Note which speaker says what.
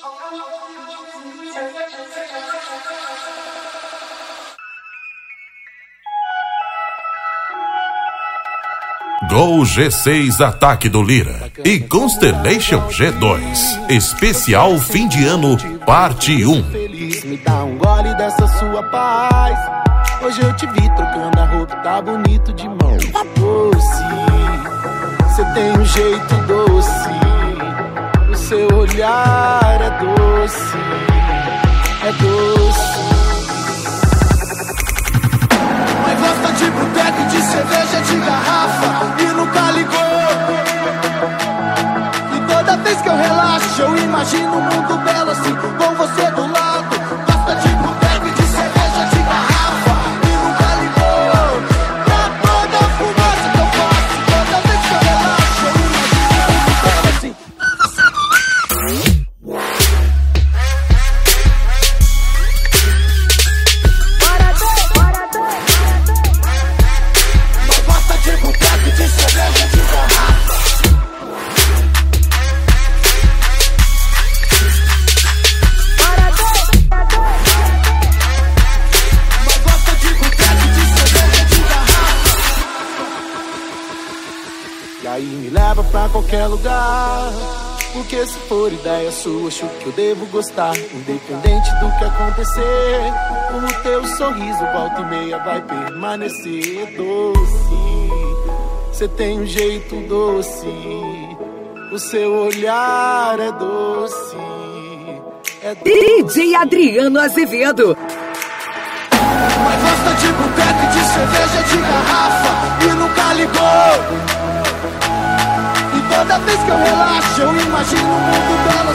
Speaker 1: Gol G6 Ataque do Lira e Constellation G2 Especial Fim de Ano Parte 1.
Speaker 2: Me dá um gole dessa sua paz. Hoje eu te vi trocando a roupa, tá bonito de mão. Doce, cê tem um jeito doce. O seu olhar é doce, é doce. Mas gosta de boteco, de cerveja, de garrafa e nunca ligou. E toda vez que eu relaxo, eu imagino um mundo belo assim, com você do lado. Gosta de boteco, de cerveja, de garrafa e nunca ligou. Pra toda a fumaça que eu faço, toda vez que eu relaxo, eu imagino um mundo belo assim. E aí me leva pra qualquer lugar, porque se for ideia sua, acho que eu devo gostar. Independente do que acontecer, o teu sorriso volta e meia vai permanecer doce. Cê tem um jeito doce, o seu olhar é doce, é doce.
Speaker 3: DJ Adriano Azevedo.
Speaker 2: Mas gosta de boteco, de cerveja, de garrafa e nunca ligou. E toda vez que eu relaxo, eu imagino um mundo belo